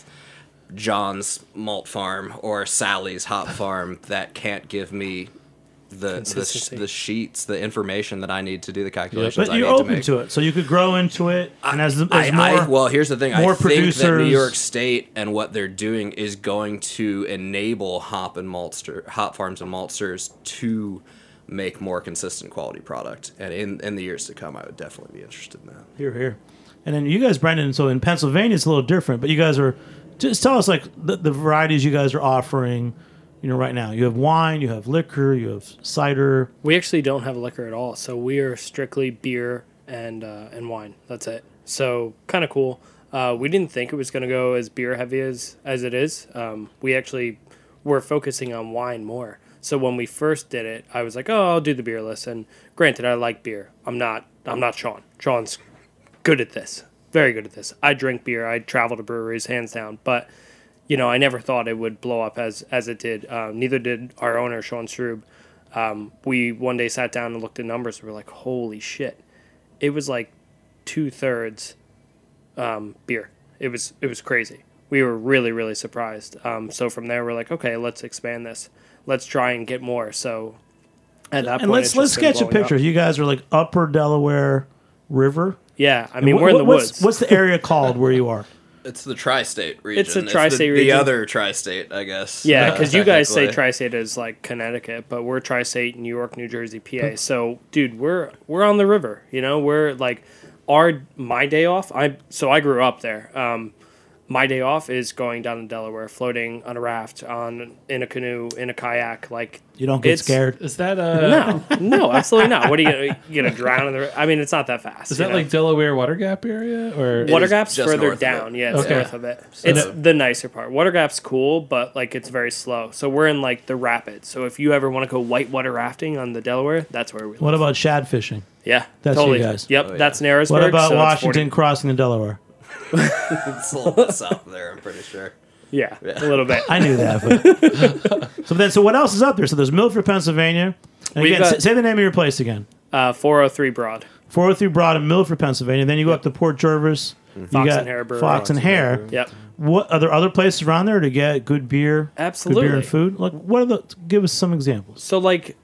John's Malt Farm or Sally's Hop Farm that can't give me the the, Consistency. the sheets, the information that I need to do the calculations. But I you're need open to make. to it, so you could grow into it. And as, as I, more, I, well, here's the thing. more I think that New producers- York State and what they're doing is going to enable hop and maltster, hop farms and maltsters to make more consistent quality product. And in, in the years to come, I would definitely be interested in that. Here, here. And then you guys, Brendan, so in Pennsylvania it's a little different, but you guys are, just tell us like the, the varieties you guys are offering, you know, right now. You have wine, you have liquor, you have cider. We actually don't have liquor at all, so we are strictly beer and uh, and wine. That's it. So kind of cool. Uh, we didn't think it was going to go as beer heavy as as it is. Um, we actually were focusing on wine more. So when we first did it, I was like, "Oh, I'll do the beer list." And granted, I like beer. I'm not. I'm not Sean. Sean's good at this. Very good at this. I drink beer. I travel to breweries, hands down. But you know, I never thought it would blow up as as it did. Uh, neither did our owner, Sean Strub. Um, we one day sat down and looked at numbers. We were like, "Holy shit!" It was like two thirds um, beer. It was it was crazy. We were really really surprised. Um, so from there, we're like, "Okay, let's expand this. Let's try and get more." So at that And point, let's it's let's just been sketch a blowing up. picture. You guys are like Upper Delaware River. Yeah, I mean, Wh- we're in the what's, woods. What's the area called where you are? It's the tri-state region. It's the tri-state the, region. The other tri-state, I guess. Yeah, uh, because you guys say technically. tri-state is like Connecticut, but we're tri-state, New York, New Jersey, P A. So, dude, we're we're on the river. You know, we're like our my day off. I so I grew up there. Um, my day off is going down to Delaware, floating on a raft, on in a canoe, in a kayak. Like You don't get it's- scared. Is that uh? No, no, absolutely not. What are you gonna you gonna drown in the? ri- I mean, it's not that fast. Is you that know? like Delaware Water Gap area or? It Water is Gap's just further north of down. it. Yeah, it's Okay. north of it. It's So- the nicer part. Water Gap's cool, but like it's very slow. So we're in like the rapids. So if you ever want to go whitewater rafting on the Delaware, that's where we live. What about shad fishing? Yeah, That's totally. you guys. Yep, Oh, yeah. that's Narrowsburg. What about so it's Washington forty crossing the Delaware? It's a little bit south there, I'm pretty sure. Yeah, Yeah. a little bit. I knew that. But. so then, so what else is up there? So there's Milford, Pennsylvania. And We've again, got- s- say the name of your place again. Uh, four oh three Broad. four oh three Broad in Milford, Pennsylvania. Then you go up to Port Jervis. You Fox got and Hare Brewery. Fox and Hare. Yep. What are there other places around there to get good beer? Absolutely. Good beer and food. Like, what are the? Give us some examples. So like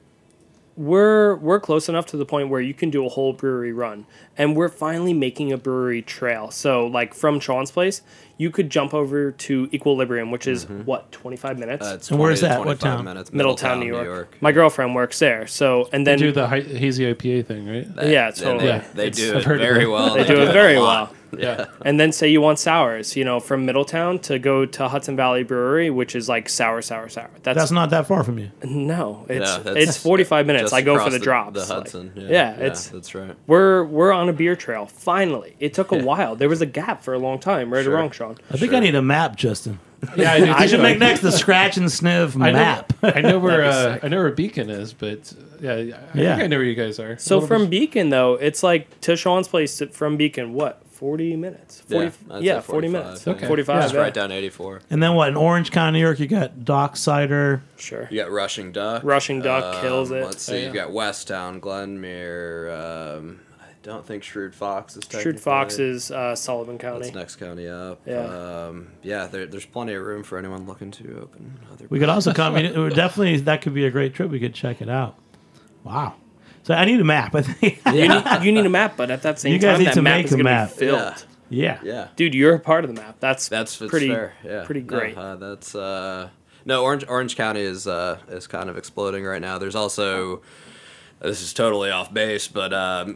we're we're close enough to the point where you can do a whole brewery run, and we're finally making a brewery trail. So like from Sean's place, you could jump over to Equilibrium, which is what twenty-five minutes. Uh, it's And where's twenty to that? What twenty-five town? Minutes, Middletown, New York. My girlfriend works there. So and then do the hi- hazy I P A thing, right? yeah, And totally. They, Yeah. they It's- do I've it heard of very it. well. They do it very a well. lot. Yeah. And then say you want sours, you know, from Middletown to go to Hudson Valley Brewery, which is like sour, sour, sour. That's, That's not that far from you. no, it's No, that's it's forty-five minutes. just I go for across the drops. The like- Hudson. yeah. yeah, it's that's right. we're we're on a beer trail. Finally, it took a while. There was a gap for a long time. Right Sure. or wrong, Sean? I think I need a map, Justin. Yeah, I, do I should too. make next the scratch and sniff I know, map. I know where That'd be uh, sick. I know where Beacon is, but yeah, I Yeah. think I know where you guys are. So A little from bit- Beacon though, it's like to Sean's place to- from Beacon. What forty minutes? forty, Yeah, I'd yeah, say forty forty-five, minutes. Okay. forty-five. It's yeah. right down eighty-four. And then what? In Orange County, New York, you got Dock Cider. Sure. You got Rushing Duck. Rushing Duck Um, kills it. Let's see. Oh, yeah. You've got Westtown, Glenmere. Um, I don't think Shrewd Fox is technically. Shrewd Fox is uh, Sullivan County. That's next county up. Yeah. Um, yeah. There, there's plenty of room for anyone looking to open other. We could also come. I mean, it would definitely, that could be a great trip. We could check it out. Wow. So I need a map. I think. You need you need a map, but at that same You guys time, need that to map make is a going to map. be filled. Yeah. yeah. Yeah. Dude, you're a part of the map. That's That's, that's pretty fair. Yeah. pretty No, great. uh, that's uh, no Orange Orange County is uh, is kind of exploding right now. There's also this is totally off base, but um,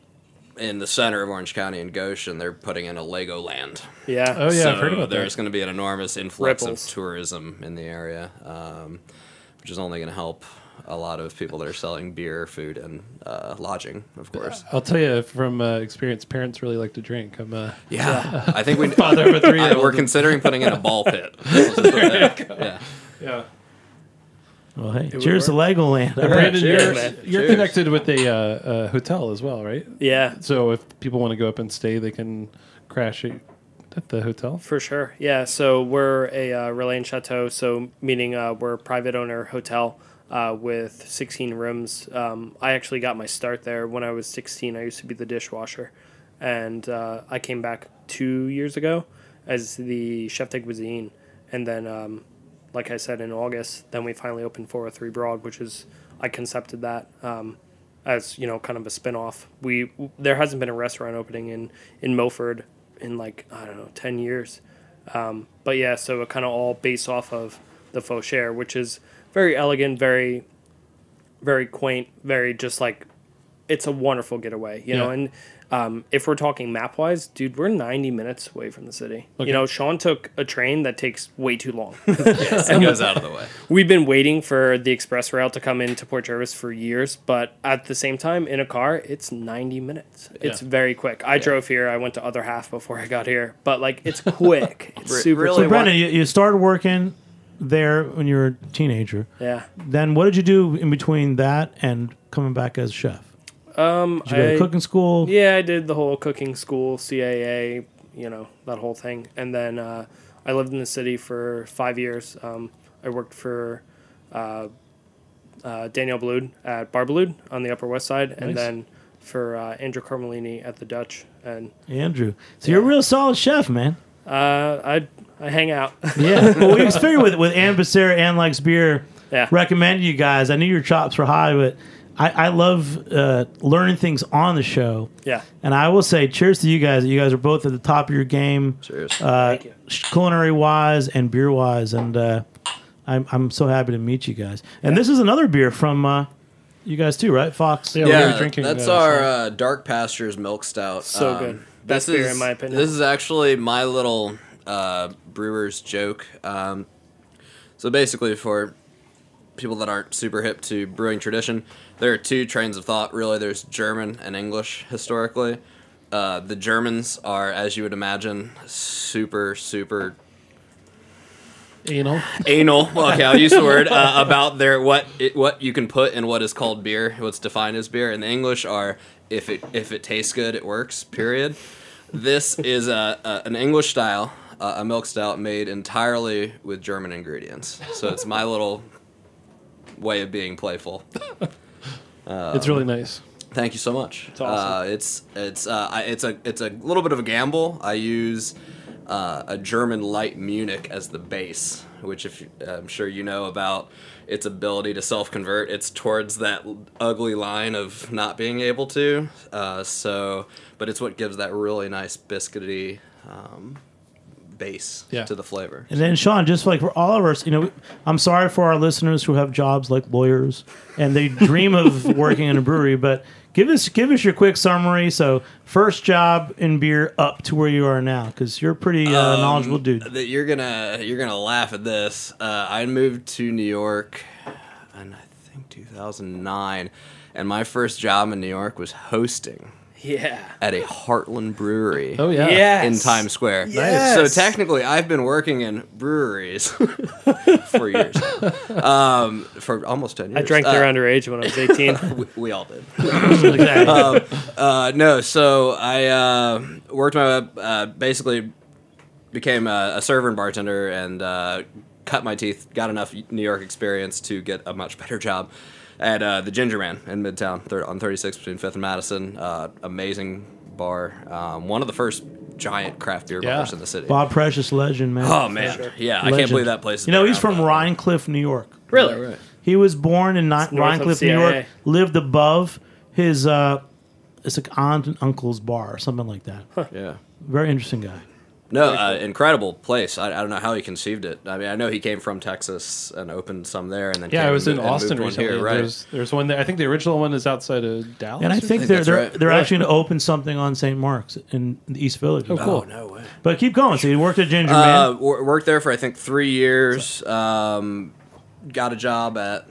in the center of Orange County in Goshen, they're putting in a Legoland. Yeah. Oh yeah, so I've heard about there's that. going to be an enormous influx Ripples. of tourism in the area, um, which is only going to help a lot of people that are selling beer, food, and uh, lodging, of course. I'll tell you from uh, experience, parents really like to drink. I'm uh, Yeah, I think we. father of a I, three-year-old. we're considering putting in a ball pit. Let's just put that. Yeah. yeah. Well, hey, would cheers to Legoland. All right. Brandon, cheers, you're, man. you're Cheers. connected with a uh, uh, hotel as well, right? Yeah, So if people want to go up and stay, they can crash it at the hotel. for sure. Yeah, so we're a uh, Relais and Chateau, so meaning uh, we're a private owner hotel uh, with sixteen rooms. Um, I actually got my start there when I was sixteen. I used to be the dishwasher, and uh, I came back two years ago as the chef de cuisine, and then. Um, Like I said, in August, then we finally opened four oh three Broad, which is, I concepted that um, as, you know, kind of a spin-off. We, there hasn't been a restaurant opening in, in Milford in like, I don't know, ten years. Um, but yeah, so it kind of all based off of the Faux Cher, which is very elegant, very, very quaint, very just like, it's a wonderful getaway, you know, Yeah. and um, if we're talking map wise, dude, we're ninety minutes away from the city. Okay. You know, Sean took a train that takes way too long. It goes out of the way. We've been waiting for the express rail to come into Port Jervis for years, but at the same time, in a car, it's ninety minutes. It's very quick. I drove here. I went to other half before I got here, but like it's quick. It's Re- super really So, quick. Brendan, you, you started working there when you were a teenager. Yeah. Then what did you do in between that and coming back as chef? Um, Did you go to I- cooking school? Yeah, I did the whole cooking school, C A A, you know, that whole thing. And then uh, I lived in the city for five years. Um, I worked for uh, uh, Daniel Blood at Bar Blood on the Upper West Side, and Nice. then for uh, Andrew Carmelini at the Dutch. And Andrew. So you're a real solid chef, man. uh, I I hang out. Yeah. Well, we figured with with Ann Becerra, Ann Likes Beer, Yeah. recommended you guys. I knew your chops were high, but I, I love uh, learning things on the show. Yeah. And I will say, cheers to you guys. You guys are both at the top of your game, Cheers. uh, Thank you. culinary wise and beer wise. And uh, I'm I'm so happy to meet you guys. And this is another beer from uh, you guys too, right? Fox. Yeah, we're yeah, gonna be drinking, that's uh, our some- uh, Dark Pastures Milk Stout. So Um, good. This Best beer is, in my opinion. This is actually my little uh, brewer's joke. Um, so basically, for people that aren't super hip to brewing tradition, there are two trains of thought, really. There's German and English, historically. Uh, the Germans are, as you would imagine, super, super Anal. anal. Okay, I'll use the word uh, about their what it, what you can put in what is called beer, what's defined as beer. And the English are if it if it tastes good, it works. Period. This is a, a an English style, uh, a milk stout made entirely with German ingredients. So it's my little way of being playful. Um, it's really nice. Thank you so much. It's awesome. Uh, it's it's uh, I, it's a it's a little bit of a gamble. I use uh, a German light Munich as the base, which if I'm sure you know about its ability to self-convert. It's towards that ugly line of not being able to. Uh, so, but it's what gives that really nice biscuity um, base Yeah. to the flavor. And then Sean, just like for all of us, you know, I'm sorry for our listeners who have jobs like lawyers and they dream of working in a brewery, but give us give us your quick summary. So, first job in beer up to where you are now, because you're a pretty uh, Um, knowledgeable dude. That you're gonna you're gonna laugh at this. Uh, I moved to New York, in I think two thousand nine, and my first job in New York was hosting Yeah. at a Heartland brewery. Oh yeah. Yes. In Times Square. Yes. So technically, I've been working in breweries for years, um, for almost ten years. I drank Uh, there underage when I was eighteen. we, we all did. Exactly. um, uh, no, so I uh, worked my way up, uh, basically became a, a server and bartender and uh, cut my teeth, got enough New York experience to get a much better job at uh, the Ginger Man in Midtown thir- on thirty-six between fifth and Madison. Uh, amazing bar. Um, one of the first giant craft beer Yeah. bars in the city. Bob Precious, legend, man. Oh, man. Yeah, I can't Legend. believe that place is You know, been he's around from that long. Rhinecliff, New York. Really? Right. He was born in Ni- north of Rhinecliff, C New I A. York, lived above his, uh, it's like aunt and uncle's bar or something like that. Yeah. Very interesting guy. No, uh, incredible place. I, I don't know how he conceived it. I mean, I know he came from Texas and opened some there, and then Yeah, came I was and in mo- and Austin moved one recently. Here, right? There's there's one there. I think the original one is outside of Dallas. And I or think think they're that's they're, right. they're Really? actually going to open something on Saint Mark's in the East Village. Oh, cool. Oh no way. But keep going. So you worked at Ginger Uh, Man. wor- worked there for I think three years. Um, got a job at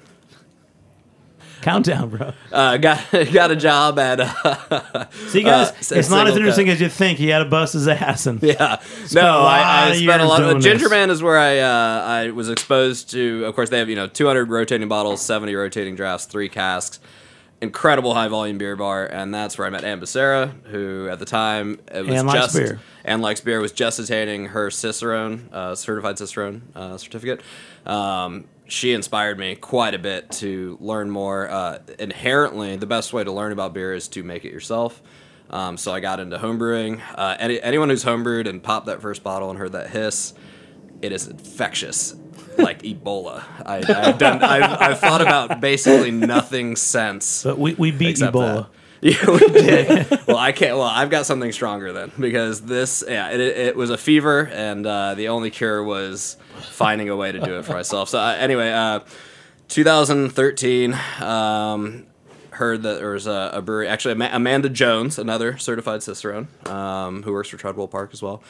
Countdown, bro. uh, got got a job at uh, See, guys, uh, it's Single not as interesting Cut. as you think. He had to bust his ass. And Yeah, a no, lot I, I of spent a years lot. doing Of, Ginger this. Man is where I uh, I was exposed to. Of course, they have you know two hundred rotating bottles, seventy rotating drafts, three casks. Incredible high volume beer bar, and that's where I met Ann Becerra, who at the time it was Ann likes just beer. Ann likes beer was just attaining her Cicerone, uh, certified Cicerone uh, certificate. Um, she inspired me quite a bit to learn more. Uh, inherently, the best way to learn about beer is to make it yourself. Um, so I got into homebrewing. Uh, any, anyone who's homebrewed and popped that first bottle and heard that hiss, it is infectious, like Ebola. I, I've done. I've, I've thought about basically nothing since. But we, we beat except Ebola. that. Yeah, we did. well, I can't. Well, I've got something stronger then because this. Yeah, it, it was a fever, and uh, the only cure was finding a way to do it for myself. So uh, anyway, uh, twenty thirteen. Um, heard that there was a, a brewery. Actually, Ama- Amanda Jones, another certified Cicerone, um, who works for Treadwell Park as well.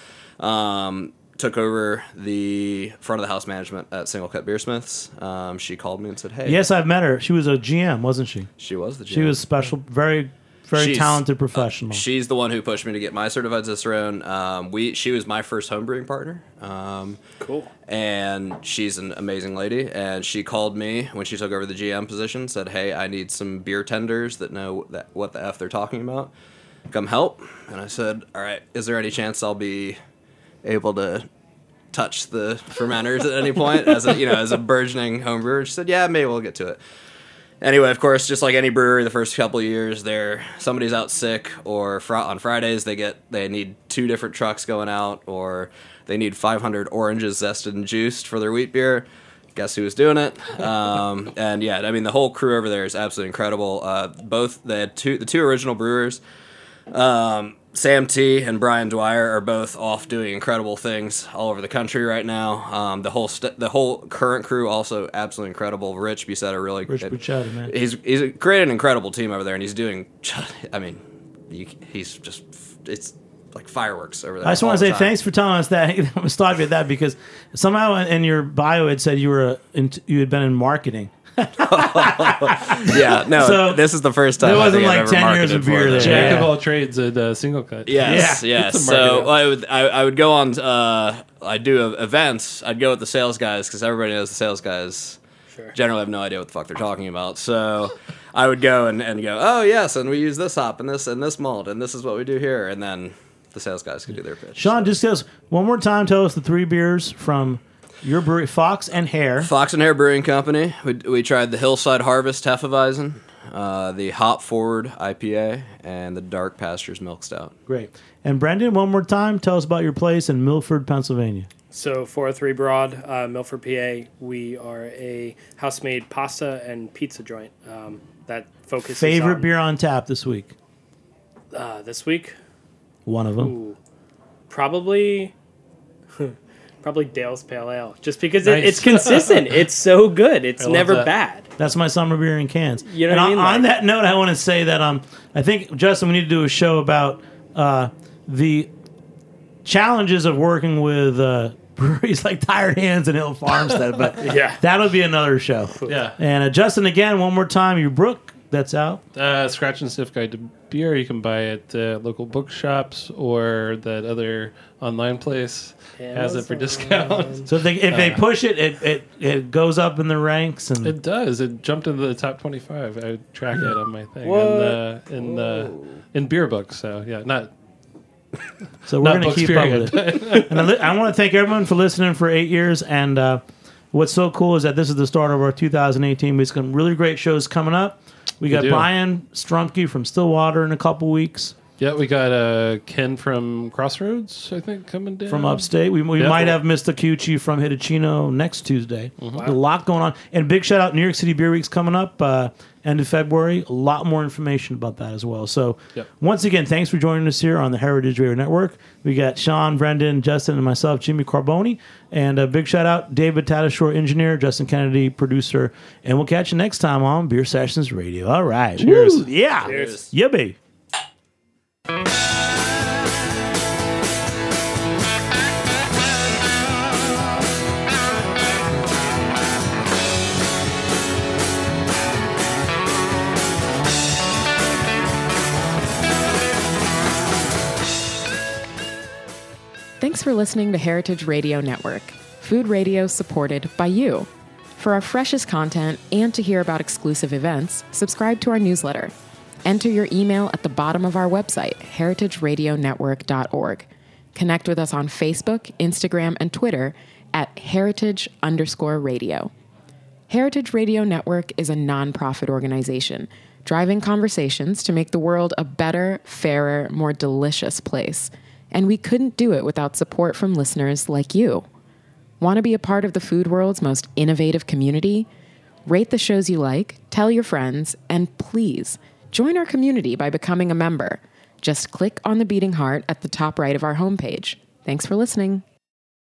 Um, took over the front of the house management at Single Cut Beersmiths. Um, she called me and said, "Hey, Yes, I've met her. She was a G M, wasn't she? she was the G M. She was special, very, very She's- talented professional. She's the one who pushed me to get my certified Cicerone. Um, we she was my first homebrewing partner. Um, Cool. and she's an amazing lady. And she called me when she took over the G M position. Said, "Hey, I need some beer tenders that know that what the f they're talking about. Come help." And I said, "All right. Is there any chance I'll be able to touch the fermenters at any point as a you know as a burgeoning home brewer?" She said, "Yeah, maybe we'll get to it." Anyway, of course, just like any brewery, the first couple of years, they're somebody's out sick, or fr- on Fridays they get they need two different trucks going out, or they need five hundred oranges zested and juiced for their wheat beer. Guess who was doing it? Um, and yeah, I mean the whole crew over there is absolutely incredible. Uh, both they had two the two original brewers. Um, Sam T and Brian Dwyer are both off doing incredible things all over the country right now. Um, the whole st- the whole current crew also absolutely incredible. Rich Bucetta really Rich Bucetta, man. He's he's created an incredible team over there, and he's doing. I mean, you, he's just it's like fireworks over there. I just all want to the say time. thanks for telling us that. I'm going to stop you at that because somehow in, in your bio it said you were a, in, you had been in marketing. Yeah, no, So, this is the first time there I wasn't think like I've ever ten years marketed of beer for them. there. Jack Yeah. of all trades at uh, Single Cut. Yes, Yeah. yes. It's a So marketing. I would I, I would go on. Uh, I do events. I'd go with the sales guys because everybody knows the sales guys. Sure. Generally have no idea what the fuck they're talking about. So I would go and, and go, oh yes, and we use this hop and this and this malt and this is what we do here, and then the sales guys could do their pitch. Sean, just tell us one more time. Tell us the three beers from your brewery, Fox and Hare. Fox and Hare Brewing Company. We, we tried the Hillside Harvest Hefeweizen, uh, the Hop Forward I P A, and the Dark Pastures Milk Stout. Great. And Brendan, one more time. Tell us about your place in Milford, Pennsylvania. So four oh three Broad, uh, Milford, P A. We are a house-made pasta and pizza joint um, that focuses Favorite on, beer on tap this week? uh, this week. One of them. Ooh, probably, probably Dale's Pale Ale, just because it, Nice. it's consistent. It's so good. It's I love never that. bad. That's my summer beer in cans. You know and what I on, mean? on Like- that note, I want to say that um, I think, Justin, we need to do a show about uh, the challenges of working with uh, breweries like Tired Hands and Hill Farmstead. But Yeah. that'll be another show. Yeah. And uh, Justin, again, one more time, your Brook, that's out. Uh, Scratch and Sniff Guide to Beer. You can buy it at local bookshops or that other online place has it for discount. So if they, if they push it, it, it, it goes up in the ranks. And It does. It jumped into the top twenty-five. I track it on my thing. What? And, uh, in uh, in beer books. So yeah, not So we're Not going to books, keep period. up with it. And I, li- I want to thank everyone for listening for eight years. And uh, what's so cool is that this is the start of our two thousand eighteen. We've got some really great shows coming up. We got do. Brian Strumke from Stillwater in a couple weeks Yeah, we got uh, Ken from Crossroads, I think, coming down. from upstate. We, we Yeah. might have Mister Cucci from Hitachino next Tuesday. Mm-hmm. A lot going on. And big shout out, New York City Beer Week's coming up uh, end of February. A lot more information about that as well. So Yep. once again, thanks for joining us here on the Heritage Radio Network. We got Sean, Brendan, Justin, and myself, Jimmy Carboni. And a big shout out, David Tadashore, engineer, Justin Kennedy, producer. And we'll catch you next time on Beer Sessions Radio. All right. Cheers. Woo, yeah. Cheers. Yippee. Thanks for listening to Heritage Radio Network, food radio supported by you. For our freshest content and to hear about exclusive events, subscribe to our newsletter. Enter your email at the bottom of our website, heritage radio network dot org. Connect with us on Facebook, Instagram, and Twitter at heritage underscore radio. Heritage Radio Network is a nonprofit organization driving conversations to make the world a better, fairer, more delicious place. And we couldn't do it without support from listeners like you. Want to be a part of the food world's most innovative community? Rate the shows you like, tell your friends, and please join our community by becoming a member. Just click on the beating heart at the top right of our homepage. Thanks for listening.